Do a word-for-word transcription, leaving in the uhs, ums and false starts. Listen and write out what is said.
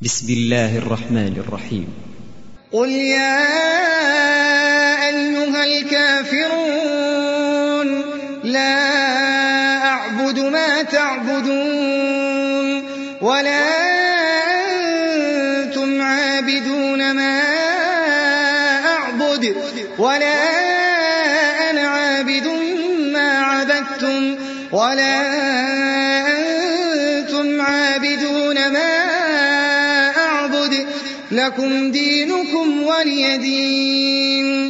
بسم الله الرحمن الرحيم. قل يا أيها الكافرون لا أعبد ما تعبدون ولا أنتم عابدون ما أعبد ولا أنا عابد ما عبدتم ولا أنتم عابدون ما أعبد لكم دينكم ولي دين.